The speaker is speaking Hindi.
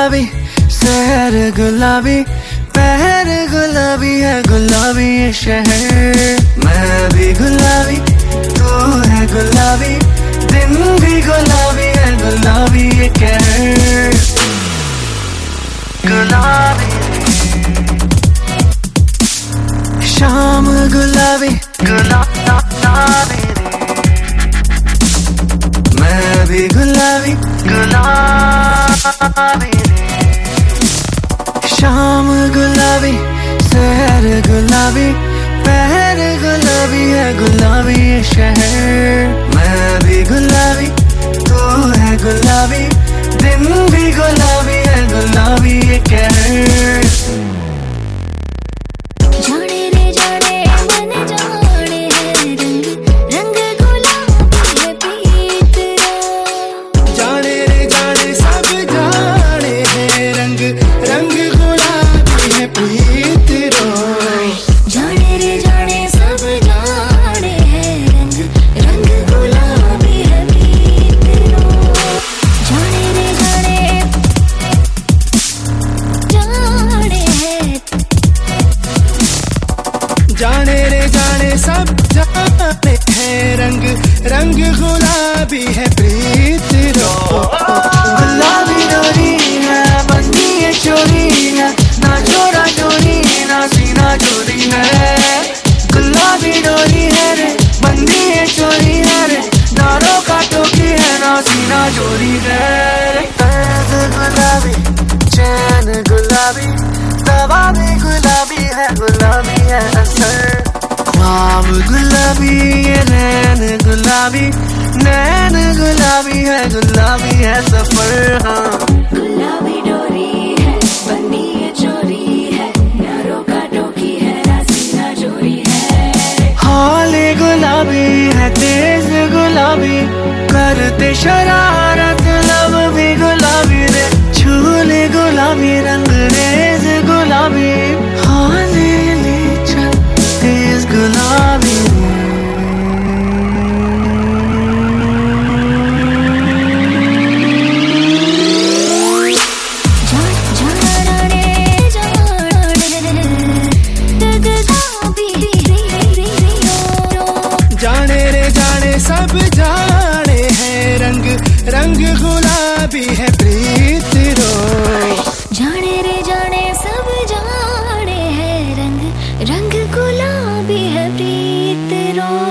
गुलाबी, शहर गुलाबी, पहर गुलाबी है, गुलाबी ये शहर। मैं भी गुलाबी, तू है गुलाबी, दिन भी गुलाबी है, गुलाबी ये कहर। गुलाबी शाम गुलाबी, गुलाबी, मैं भी गुलाबी, गुलाबी, शाम गुलाबी, शहर गुलाबी, पहर गुलाबी है, गुलाबी ये शहर। मैं भी गुलाबी, तू है गुलाबी, दिन भी गुलाबी है, गुलाबी ये कहर। जाने रे जाने सब जाने हैं, रंग रंग गुलाबी है प्रीत रो। गुलाबी डोरी है, बंदी है चोरी है, ना चोरा चोरी ना सीना चोरी है। गुलाबी डोरी है रे, बंदी है चोरी है रे, ना रोका टोकी है, ना सीना चोरी है। पैद गुलाबी, चैन गुलाबी, दवा भी गुलाबी है, गुलाबी है असर। ख्वाब गुलाबी, ये नैन गुलाबी, नैन गुलाबी है, गुलाबी है सफर। हाँ गुलाबी डोरी है, बंदी है चोरी है, ना रोका टोकी है, ना सीना चोरी है। हाले गुलाबी है, तेज गुलाबी, करते शरारत लब भी गुलाबी रे, छूले गुलाबी, रंग रेज गुलाबी, हाले ले चल तेज गुलाबी। जाने रे जाने सब जाने हैं, रंग रंग गुलाबी है प्रीत रो। जाने रे जाने सब जाने हैं, रंग रंग गुलाबी है प्रीत रो।